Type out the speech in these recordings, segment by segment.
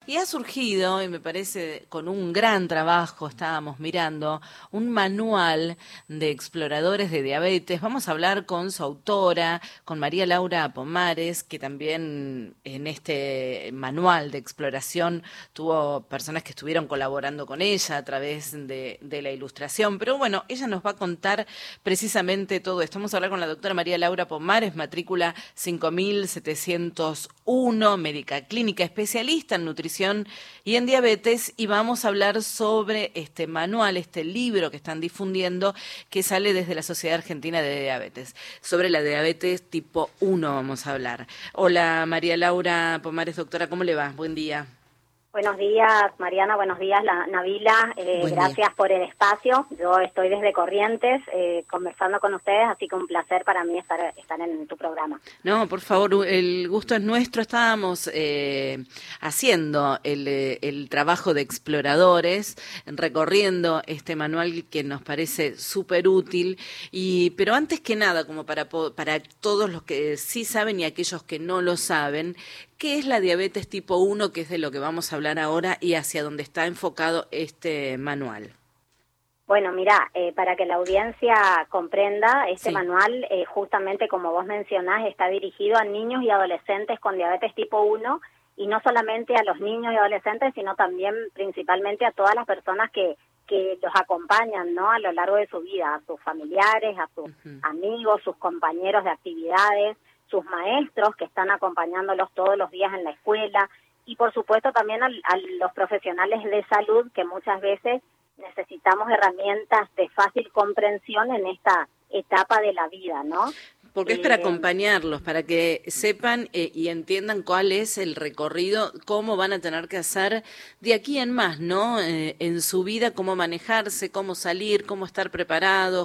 Y ha surgido, y me parece con un gran trabajo, estábamos mirando, un manual de exploradores de diabetes. Vamos a hablar con su autora, con María Laura Pomares, que también en este manual de exploración tuvo personas que estuvieron colaborando con ella a través de la ilustración. Pero bueno, ella nos va a contar precisamente todo esto. Vamos a hablar con la doctora María Laura Pomares, matrícula 5701, médica clínica, especialista en nutrición y en diabetes, y vamos a hablar sobre este manual, este libro que están difundiendo, que sale desde la Sociedad Argentina de Diabetes. Sobre la diabetes tipo 1 vamos a hablar. Hola María Laura Pomares, doctora, ¿cómo le va? Buen día. Buenos días, Mariana, buenos días, Nabila, Buen día. gracias por el espacio. Yo estoy desde Corrientes conversando con ustedes, así que un placer para mí estar en tu programa. No, por favor, el gusto es nuestro. Estábamos haciendo el trabajo de exploradores, recorriendo este manual que nos parece súper útil, pero antes que nada, como para todos los que sí saben y aquellos que no lo saben, ¿qué es la diabetes tipo 1, que es de lo que vamos a hablar ahora y hacia dónde está enfocado este manual? Bueno, mira, para que la audiencia comprenda, este Sí. manual, justamente como vos mencionás, está dirigido a niños y adolescentes con diabetes tipo 1, y no solamente a los niños y adolescentes, sino también principalmente a todas las personas que los acompañan, ¿no?, a lo largo de su vida, a sus familiares, a sus amigos, sus compañeros de actividades, sus maestros que están acompañándolos todos los días en la escuela, y por supuesto también a los profesionales de salud, que muchas veces necesitamos herramientas de fácil comprensión en esta etapa de la vida, ¿no? Porque es para acompañarlos, para que sepan y entiendan cuál es el recorrido, cómo van a tener que hacer de aquí en más, ¿no? En su vida, cómo manejarse, cómo salir, cómo estar preparados,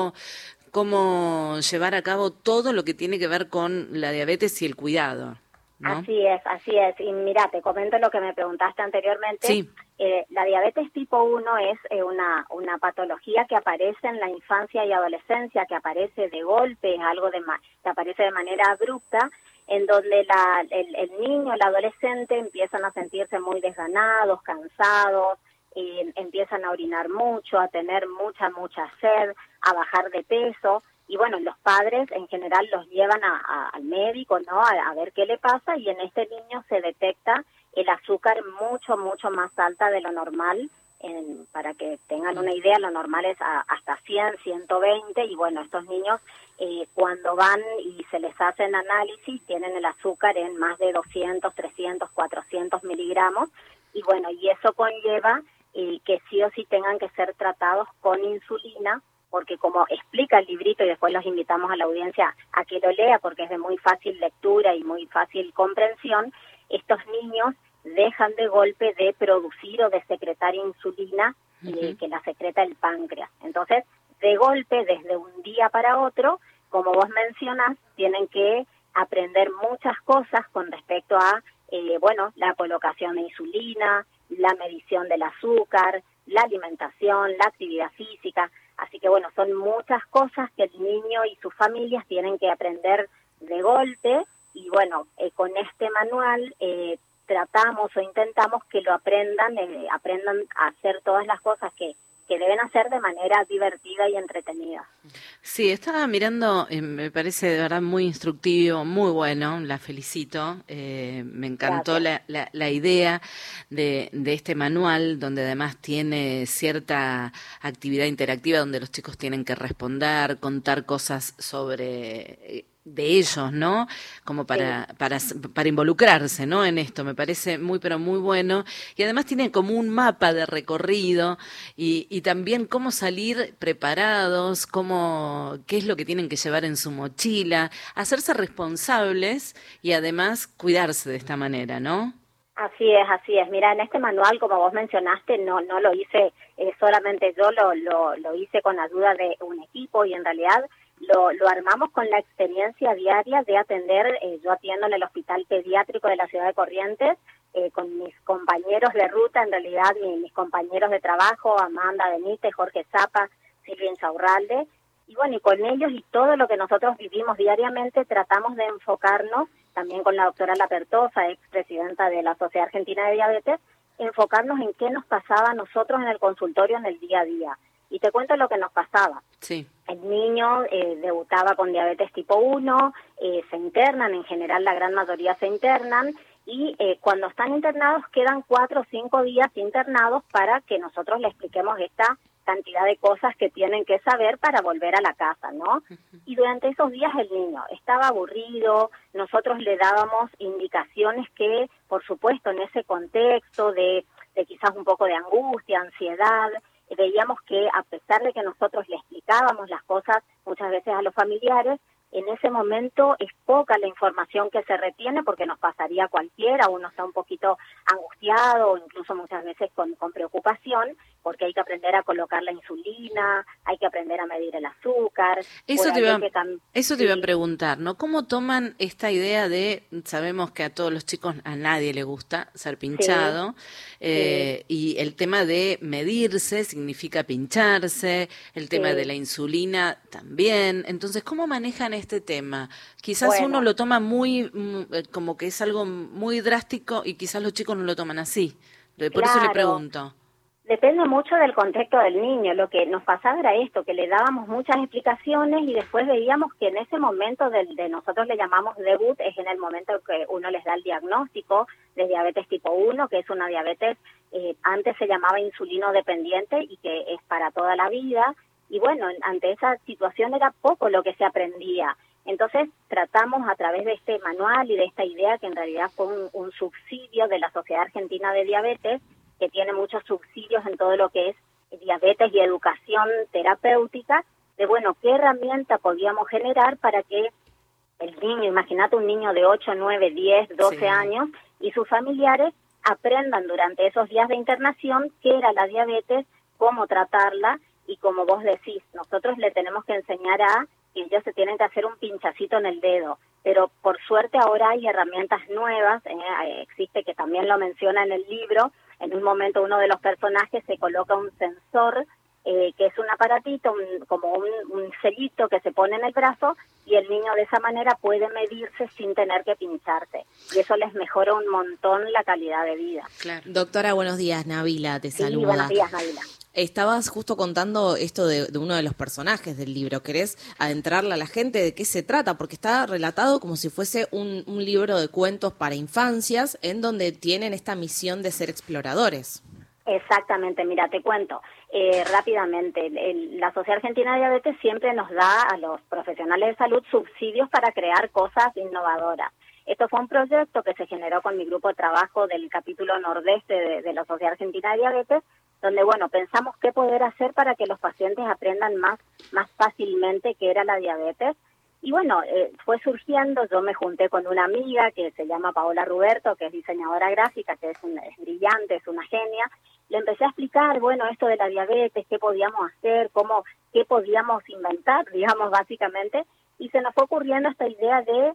cómo llevar a cabo todo lo que tiene que ver con la diabetes y el cuidado, ¿no? Así es, así es. Y mira, te comento lo que me preguntaste anteriormente. Sí. La diabetes tipo 1 es una patología que aparece en la infancia y adolescencia, que aparece de golpe, es algo que aparece de manera abrupta, en donde el niño, el adolescente empiezan a sentirse muy desganados, cansados, empiezan a orinar mucho, a tener mucha sed, a bajar de peso. Y bueno, los padres en general los llevan al médico, ¿no?, a ver qué le pasa, y en este niño se detecta el azúcar mucho más alta de lo normal. Para que tengan una idea, lo normal es hasta 100, 120, y bueno, estos niños cuando van y se les hacen análisis tienen el azúcar en más de 200, 300, 400 miligramos, y bueno, y eso conlleva que sí o sí tengan que ser tratados con insulina, porque como explica el librito, y después los invitamos a la audiencia a que lo lea porque es de muy fácil lectura y muy fácil comprensión, estos niños dejan de golpe de producir o de secretar insulina, que la secreta el páncreas. Entonces, de golpe, desde un día para otro, como vos mencionás, tienen que aprender muchas cosas con respecto a, la colocación de insulina, la medición del azúcar, la alimentación, la actividad física. Así que bueno, son muchas cosas que el niño y sus familias tienen que aprender de golpe, y bueno, con este manual tratamos o intentamos que lo aprendan a hacer todas las cosas que deben hacer de manera divertida y entretenida. Sí, estaba mirando, me parece de verdad muy instructivo, muy bueno, la felicito, me encantó Gracias. la idea de este manual, donde además tiene cierta actividad interactiva donde los chicos tienen que responder, contar cosas sobre de ellos, ¿no? Como Sí. para involucrarse, ¿no?, en esto. Me parece muy, pero muy bueno. Y además tiene como un mapa de recorrido y también cómo salir preparados, qué es lo que tienen que llevar en su mochila, hacerse responsables y además cuidarse de esta manera, ¿no? Así es, así es. Mira, en este manual, como vos mencionaste, no lo hice solamente yo, lo hice con ayuda de un equipo, y en realidad lo armamos con la experiencia diaria de atender. Yo atiendo en el Hospital Pediátrico de la Ciudad de Corrientes, con mis compañeros de ruta, en realidad mis compañeros de trabajo, Amanda Benítez, Jorge Zapa, Silvia Insaurralde, y bueno, y con ellos y todo lo que nosotros vivimos diariamente tratamos de enfocarnos también con la doctora Lapertosa, expresidenta de la Sociedad Argentina de Diabetes, enfocarnos en qué nos pasaba a nosotros en el consultorio en el día a día. Y te cuento lo que nos pasaba. Sí. El niño debutaba con diabetes tipo 1, se internan, en general la gran mayoría se internan, y cuando están internados quedan 4 o 5 días internados para que nosotros le expliquemos esta cantidad de cosas que tienen que saber para volver a la casa, ¿no? Y durante esos días el niño estaba aburrido, nosotros le dábamos indicaciones que, por supuesto, en ese contexto de quizás un poco de angustia, ansiedad, veíamos que a pesar de que nosotros le explicábamos las cosas muchas veces a los familiares, en ese momento es poca la información que se retiene porque nos pasaría a cualquiera, uno está un poquito angustiado o incluso muchas veces con preocupación porque hay que aprender a colocar la insulina, hay que aprender a medir el azúcar. Eso te iba a preguntar, ¿no? ¿Cómo toman esta idea de, sabemos que a todos los chicos, a nadie le gusta ser pinchado, y el tema de medirse significa pincharse, el tema de la insulina también, entonces, ¿cómo manejan este tema? Quizás uno lo toma muy, como que es algo muy drástico y quizás los chicos no lo toman así, por eso le pregunto. Depende mucho del contexto del niño. Lo que nos pasaba era esto, que le dábamos muchas explicaciones y después veíamos que en ese momento de nosotros le llamamos debut, es en el momento que uno les da el diagnóstico de diabetes tipo 1, que es una diabetes, antes se llamaba insulino dependiente y que es para toda la vida. Y bueno, ante esa situación era poco lo que se aprendía. Entonces tratamos a través de este manual y de esta idea, que en realidad fue un subsidio de la Sociedad Argentina de Diabetes, que tiene muchos subsidios en todo lo que es diabetes y educación terapéutica, de bueno, qué herramienta podíamos generar para que el niño, imagínate un niño de 8, 9, 10, 12 años, y sus familiares aprendan durante esos días de internación qué era la diabetes, cómo tratarla, y como vos decís, nosotros le tenemos que enseñar que ellos se tienen que hacer un pinchacito en el dedo, pero por suerte ahora hay herramientas nuevas, existe, que también lo menciona en el libro. En un momento uno de los personajes se coloca un sensor, que es un aparatito, como un sellito que se pone en el brazo, y el niño de esa manera puede medirse sin tener que pincharse. Y eso les mejora un montón la calidad de vida. Claro. Doctora, buenos días. Nabila te saluda. Sí, buenos días, Nabila. Estabas justo contando esto de uno de los personajes del libro. ¿Querés adentrarle a la gente de qué se trata? Porque está relatado como si fuese un libro de cuentos para infancias en donde tienen esta misión de ser exploradores. Exactamente, mira, te cuento rápidamente. La Sociedad Argentina de Diabetes siempre nos da a los profesionales de salud subsidios para crear cosas innovadoras. Esto fue un proyecto que se generó con mi grupo de trabajo del capítulo nordeste de la Sociedad Argentina de Diabetes, donde, bueno, pensamos qué poder hacer para que los pacientes aprendan más fácilmente qué era la diabetes. Y bueno, fue surgiendo, yo me junté con una amiga que se llama Paola Ruberto, que es diseñadora gráfica, que es brillante, es una genia. Le empecé a explicar, bueno, esto de la diabetes, qué podíamos hacer, qué podíamos inventar, digamos, básicamente. Y se nos fue ocurriendo esta idea de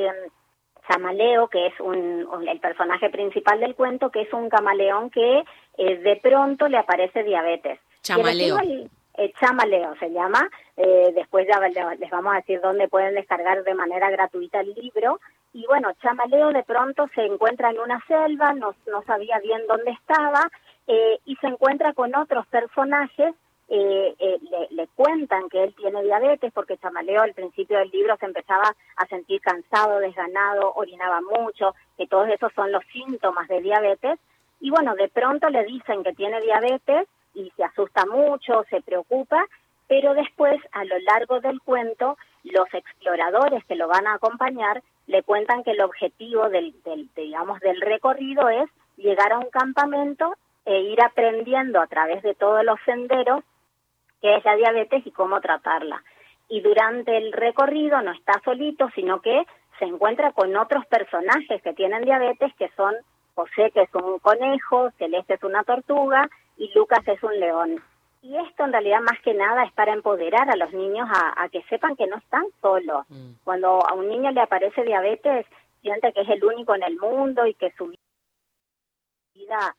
Chamaleo, que es el personaje principal del cuento, que es un camaleón que de pronto le aparece diabetes. Chamaleo. Chamaleo se llama. Después ya les vamos a decir dónde pueden descargar de manera gratuita el libro. Y bueno, Chamaleo de pronto se encuentra en una selva, no sabía bien dónde estaba, y se encuentra con otros personajes. Le cuentan que él tiene diabetes, porque Chamaleo al principio del libro se empezaba a sentir cansado, desganado, orinaba mucho, que todos esos son los síntomas de diabetes. Y bueno, de pronto le dicen que tiene diabetes y se asusta mucho, se preocupa, pero después, a lo largo del cuento, los exploradores que lo van a acompañar le cuentan que el objetivo del recorrido es llegar a un campamento e ir aprendiendo a través de todos los senderos qué es la diabetes y cómo tratarla. Y durante el recorrido no está solito, sino que se encuentra con otros personajes que tienen diabetes, que son José, que es un conejo, Celeste es una tortuga y Lucas es un león. Y esto en realidad más que nada es para empoderar a los niños a que sepan que no están solos. Cuando a un niño le aparece diabetes, siente que es el único en el mundo y que su vida...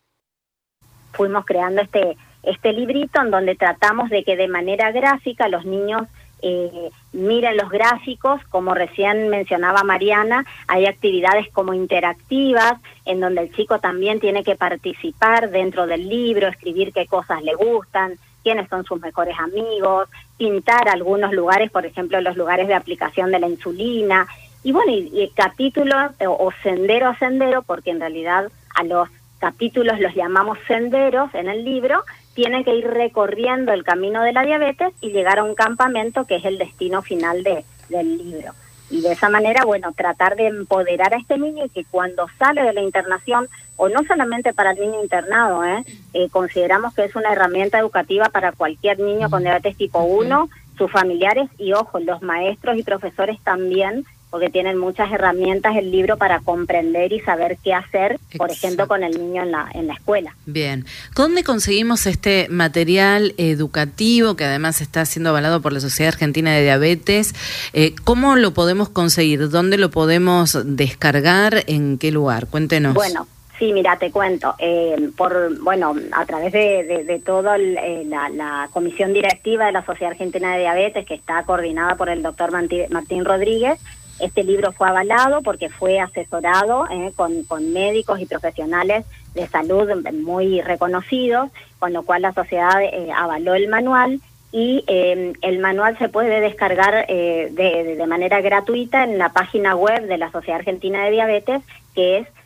Fuimos creando este librito en donde tratamos de que de manera gráfica los niños miren los gráficos, como recién mencionaba Mariana, hay actividades como interactivas, en donde el chico también tiene que participar dentro del libro, escribir qué cosas le gustan, quiénes son sus mejores amigos, pintar algunos lugares, por ejemplo, los lugares de aplicación de la insulina, y bueno, y capítulos o sendero a sendero, porque en realidad a los capítulos los llamamos senderos en el libro, tienen que ir recorriendo el camino de la diabetes y llegar a un campamento que es el destino final del libro. Y de esa manera, bueno, tratar de empoderar a este niño y que cuando sale de la internación, o no solamente para el niño internado, consideramos que es una herramienta educativa para cualquier niño con diabetes tipo 1, sus familiares y, ojo, los maestros y profesores también, porque tienen muchas herramientas el libro para comprender y saber qué hacer, por ejemplo, con el niño en la escuela. Bien. ¿Dónde conseguimos este material educativo que además está siendo avalado por la Sociedad Argentina de Diabetes? ¿Cómo lo podemos conseguir? ¿Dónde lo podemos descargar? ¿En qué lugar? Cuéntenos. Bueno, sí, mira, te cuento. A través de toda la comisión directiva de la Sociedad Argentina de Diabetes, que está coordinada por el doctor Martín Rodríguez, este libro fue avalado porque fue asesorado con médicos y profesionales de salud muy reconocidos, con lo cual la sociedad avaló el manual y el manual se puede descargar de manera gratuita en la página web de la Sociedad Argentina de Diabetes, que es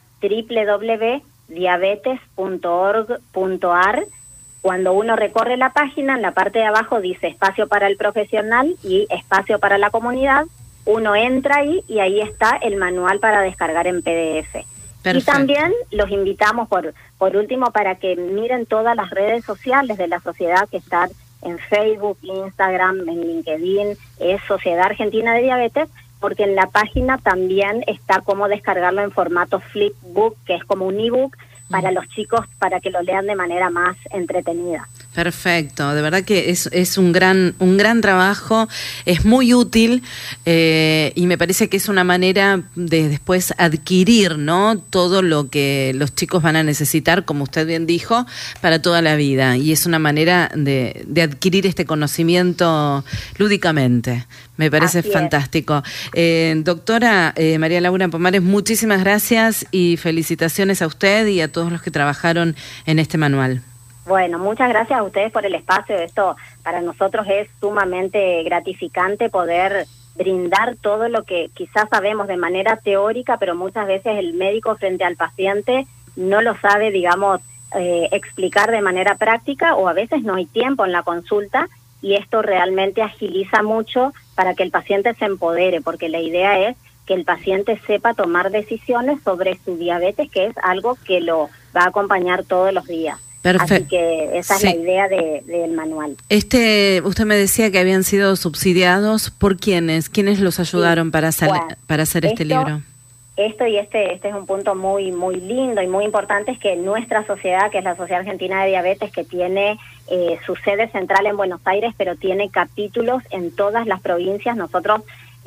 www.diabetes.org.ar. Cuando uno recorre la página, en la parte de abajo dice espacio para el profesional y espacio para la comunidad. Uno entra ahí y ahí está el manual para descargar en PDF. Perfecto. Y también los invitamos, por último, para que miren todas las redes sociales de la sociedad que están en Facebook, Instagram, en LinkedIn, es Sociedad Argentina de Diabetes, porque en la página también está cómo descargarlo en formato flipbook, que es como un ebook, para los chicos, para que lo lean de manera más entretenida. Perfecto, de verdad que es un gran trabajo, es muy útil y me parece que es una manera de después adquirir, ¿no?, todo lo que los chicos van a necesitar, como usted bien dijo, para toda la vida, y es una manera de adquirir este conocimiento lúdicamente. Me parece fantástico. Doctora María Laura Pomares, muchísimas gracias y felicitaciones a usted y a todos los que trabajaron en este manual. Bueno, muchas gracias a ustedes por el espacio. Esto para nosotros es sumamente gratificante poder brindar todo lo que quizás sabemos de manera teórica, pero muchas veces el médico frente al paciente no lo sabe, digamos, explicar de manera práctica, o a veces no hay tiempo en la consulta, y esto realmente agiliza mucho para que el paciente se empodere, porque la idea es que el paciente sepa tomar decisiones sobre su diabetes, que es algo que lo va a acompañar todos los días. Perfecto. Así que esa es la idea del manual. Usted me decía que habían sido subsidiados por ¿quiénes los ayudaron para hacer este libro? Este es un punto muy lindo y muy importante, es que nuestra sociedad, que es la Sociedad Argentina de Diabetes, que tiene su sede central en Buenos Aires, pero tiene capítulos en todas las provincias. Nosotros,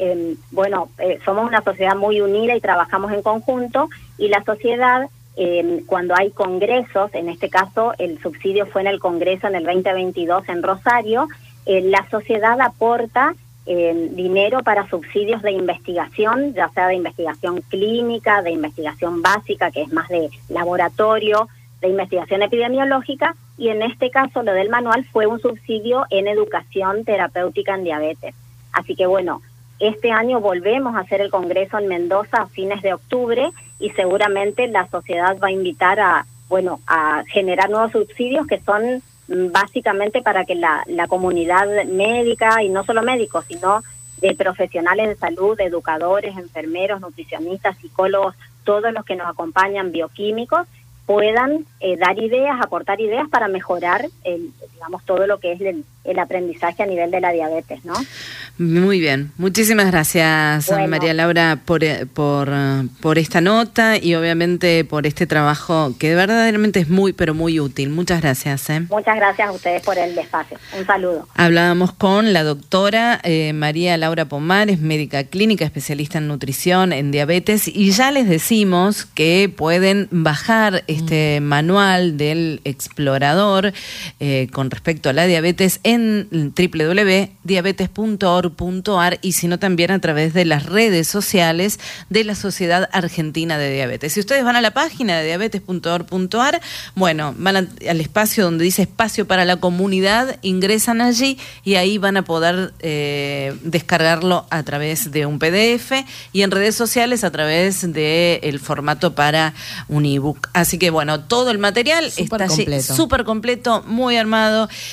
somos una sociedad muy unida y trabajamos en conjunto, y la sociedad, cuando hay congresos, en este caso el subsidio fue en el congreso en el 2022 en Rosario, la sociedad aporta dinero para subsidios de investigación, ya sea de investigación clínica, de investigación básica, que es más de laboratorio, de investigación epidemiológica, y en este caso lo del manual fue un subsidio en educación terapéutica en diabetes. Así que bueno, este año volvemos a hacer el congreso en Mendoza a fines de octubre, y seguramente la sociedad va a invitar a generar nuevos subsidios que son básicamente para que la comunidad médica, y no solo médicos, sino de profesionales de salud, educadores, enfermeros, nutricionistas, psicólogos, todos los que nos acompañan, bioquímicos, puedan dar ideas, aportar ideas para mejorar todo lo que es el aprendizaje a nivel de la diabetes, ¿no? Muy bien, muchísimas gracias, María Laura, por esta nota y obviamente por este trabajo que verdaderamente es muy, pero muy útil. Muchas gracias. Muchas gracias a ustedes por el espacio. Un saludo. Hablábamos con la doctora María Laura Pomares, médica clínica, especialista en nutrición, en diabetes, y ya les decimos que pueden bajar este manual del explorador con respecto a la diabetes en en www.diabetes.org.ar y si no también a través de las redes sociales de la Sociedad Argentina de Diabetes. Si ustedes van a la página de diabetes.org.ar, bueno, van al espacio donde dice espacio para la comunidad, ingresan allí y ahí van a poder descargarlo a través de un PDF y en redes sociales a través del formato para un ebook. Así que bueno, todo el material está allí, súper completo, muy armado.